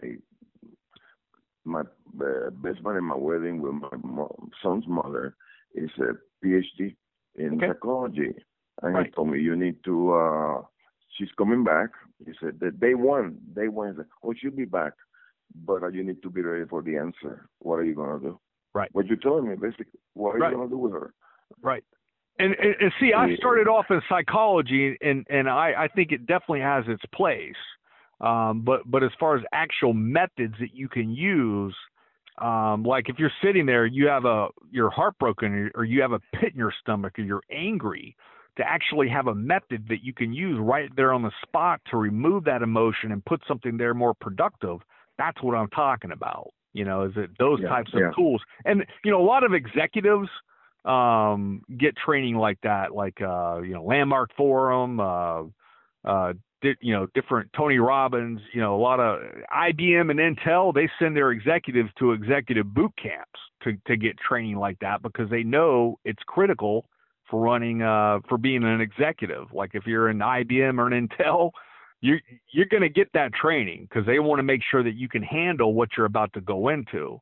my uh, best man in my wedding with my mom, son's mother is a P H D in okay. psychology, and right. he told me you need to. Uh, she's coming back. He said that day one, day one, he said, oh, she'll be back, but uh, you need to be ready for the answer. What are you gonna do? Right. What you're telling me, basically, what are right. you gonna do with her? Right. And, and, and see, I started off in psychology, and, and I, I think it definitely has its place. Um, but but as far as actual methods that you can use, um, like if you're sitting there, you have a you're heartbroken, or you have a pit in your stomach, or you're angry, to actually have a method that you can use right there on the spot to remove that emotion and put something there more productive. That's what I'm talking about. You know, is it those yeah, types of yeah. tools? And you know, a lot of executives um get training like that, like uh you know, Landmark Forum, uh uh di- you know, different Tony Robbins, you know, a lot of I B M and Intel, they send their executives to executive boot camps to to get training like that, because they know it's critical for running uh for being an executive. Like if you're an I B M or an Intel, you're you're going to get that training, because they want to make sure that you can handle what you're about to go into.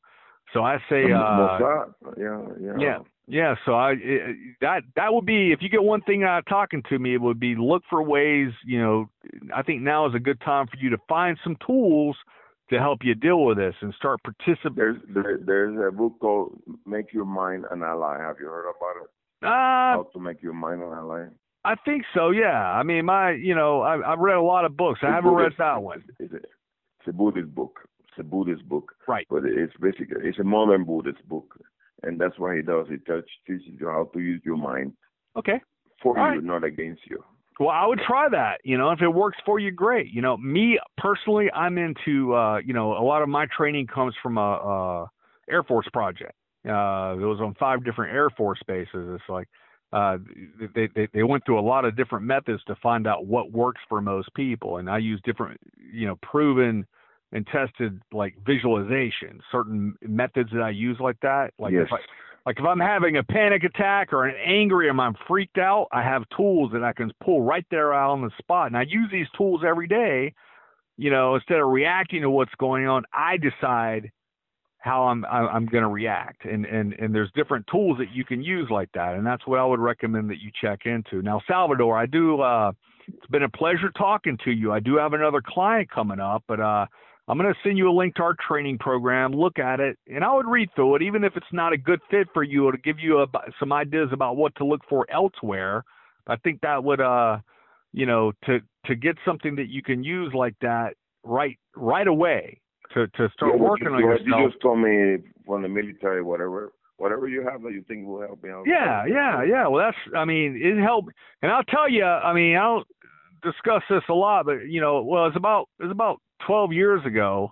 So I say, uh, Mossad, yeah, yeah, yeah, yeah. So I it, that that would be, if you get one thing out of talking to me, it would be look for ways. You know, I think now is a good time for you to find some tools to help you deal with this and start participating. There's there, there's a book called "Make Your Mind an Ally." Have you heard about it? Uh, How to make your mind an ally. I think so. Yeah. I mean, my, you know, I, I've read a lot of books. I It's haven't read Buddhist. that one. It's a, it's a Buddhist book. It's a Buddhist book. Right. But it's basically it's a modern Buddhist book, and that's what he does. He touch, teaches you how to use your mind Okay. for All you, right. not against you. Well, I would try that. You know, if it works for you, great. You know, me personally, I'm into, uh, you know, a lot of my training comes from a, a Air Force project. Uh, it was on five different Air Force bases. It's like, uh, they, they, they went through a lot of different methods to find out what works for most people. And I use different, you know, proven and tested like visualization, certain methods that I use like that. Like Yes. if I, Like if I'm having a panic attack or an angry or I'm freaked out, I have tools that I can pull right there out on the spot. And I use these tools every day. You know, instead of reacting to what's going on, I decide how I'm I'm going to react. And, and and there's different tools that you can use like that. And that's what I would recommend that you check into. Now, Salvador, I do. Uh, it's been a pleasure talking to you. I do have another client coming up, but uh, I'm going to send you a link to our training program. Look at it, and I would read through it. Even if it's not a good fit for you, it'll give you a, some ideas about what to look for elsewhere. I think that would, uh, you know, to to get something that you can use like that right right away to to start Yeah, working you, on you, yourself. You just told me from the military, whatever, whatever you have that you think will help me out. Yeah, yeah, yeah. Well, that's, I mean, it helped. And I'll tell you, I mean, I don't discuss this a lot, but you know, well, it's about it's about twelve years ago.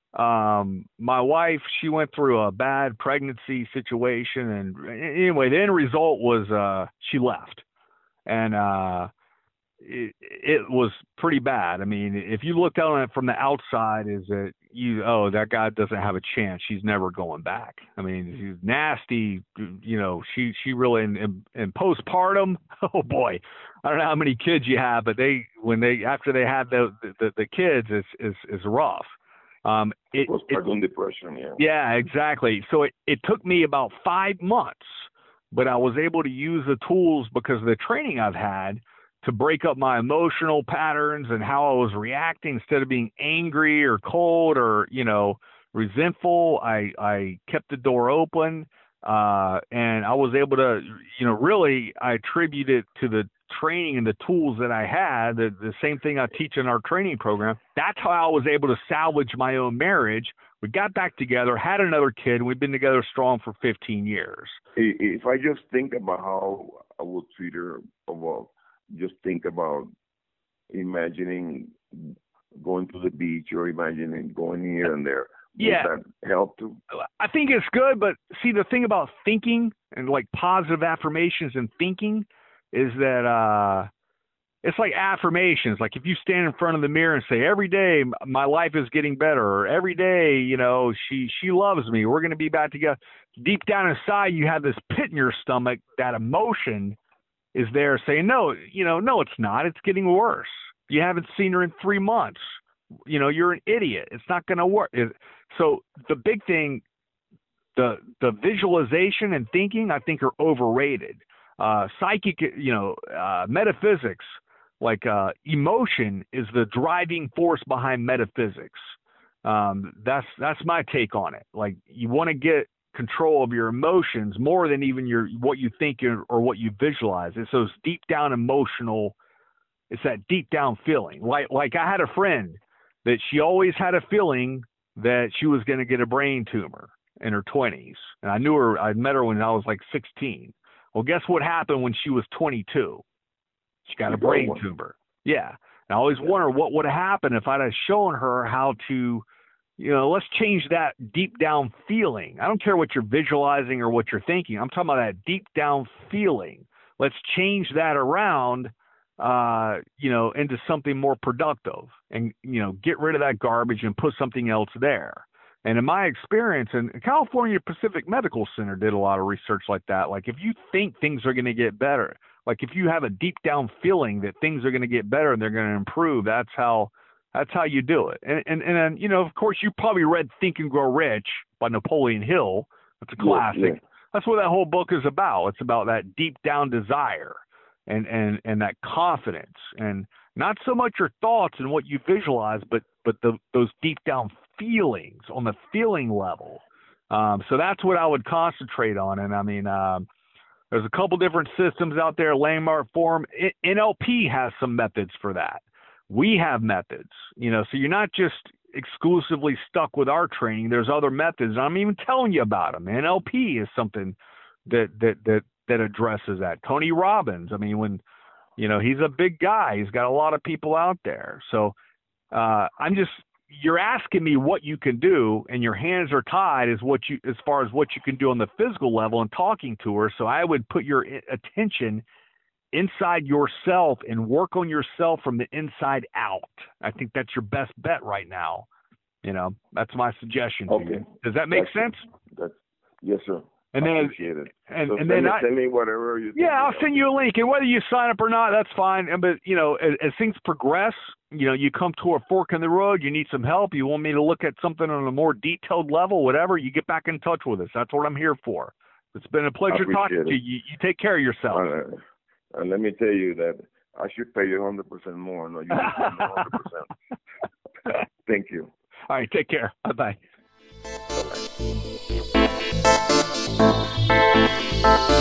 Um, my wife, she went through a bad pregnancy situation, and anyway, the end result was uh, she left, and uh, it, it was pretty bad. I mean, if you looked on it from the outside, is that you, oh, that guy doesn't have a chance. She's never going back. I mean, she's nasty. You know, she, she really, in, in, in postpartum, oh boy, I don't know how many kids you have, but they, when they, after they had the, the, the kids, it's, it's, it's rough. Um, it, postpartum depression, yeah. Yeah, exactly. So it, it took me about five months, but I was able to use the tools because of the training I've had to break up my emotional patterns and how I was reacting. Instead of being angry or cold or, you know, resentful, I, I kept the door open, uh, and I was able to, you know, really, I attribute it to the training and the tools that I had, the, the same thing I teach in our training program. That's how I was able to salvage my own marriage. We got back together, had another kid, and we've been together strong for fifteen years. If I just think about how I would treat her, well, just think about imagining going to the beach or imagining going here and there. Would Yeah. that help too? I think it's good, but see, the thing about thinking and like positive affirmations and thinking is that uh, it's like affirmations. Like if you stand in front of the mirror and say, every day my life is getting better, or every day, you know, she, she loves me, we're going to be back together. Deep down inside, you have this pit in your stomach, that emotion is there saying, no, you know, no, it's not. It's getting worse. You haven't seen her in three months. You know, you're an idiot. It's not going to work. It, so the big thing, the the visualization and thinking, I think, are overrated. Uh, psychic, you know, uh, metaphysics, like uh, emotion is the driving force behind metaphysics. Um, that's that's my take on it. Like you want to get control of your emotions more than even your what you think or, or what you visualize. It's those deep down emotional. It's that deep down feeling. Like like I had a friend that she always had a feeling that she was going to get a brain tumor in her twenties, and I knew her. I met her when I was like sixteen. Well, guess what happened when she was twenty-two? She got a brain tumor. Yeah. And I always wonder what would have happened if I'd have shown her how to, you know, let's change that deep down feeling. I don't care what you're visualizing or what you're thinking. I'm talking about that deep down feeling. Let's change that around, uh, you know, into something more productive and, you know, get rid of that garbage and put something else there. And in my experience, and California Pacific Medical Center did a lot of research like that. Like if you think things are going to get better, like if you have a deep down feeling that things are going to get better and they're going to improve, that's how That's how you do it. And, and, and then, you know, of course, you probably read Think and Grow Rich by Napoleon Hill. That's a classic. Yeah, yeah. That's what that whole book is about. It's about that deep down desire and, and, and that confidence, and not so much your thoughts and what you visualize, but, but the, those deep down feelings on the feeling level. Um, so that's what I would concentrate on. And I mean, um, there's a couple different systems out there. Landmark Forum, N L P has some methods for that. We have methods, you know, so you're not just exclusively stuck with our training. There's other methods. I'm even telling you about them. N L P is something that, that, that, that addresses that. Tony Robbins, I mean, when, you know, he's a big guy, he's got a lot of people out there. So uh, I'm just, you're asking me what you can do, and your hands are tied as what you, as far as what you can do on the physical level and talking to her. So I would put your attention inside yourself and work on yourself from the inside out. I think that's your best bet right now. You know, that's my suggestion to Okay. you. Does that make That's, sense? That's, yes, sir. And I then, appreciate it. and, so and send then me, I, send me whatever you. yeah, I'll send you a link, and whether you sign up or not, that's fine. But you know, as, as things progress, you know, you come to a fork in the road, you need some help, you want me to look at something on a more detailed level, whatever, you get back in touch with us. That's what I'm here for. It's been a pleasure talking it. to you. you. You take care of yourself. Uh, and let me tell you that I should pay you one hundred percent more. No, you should pay me one hundred percent. Thank you. All right, take care. Bye-bye. Bye-bye.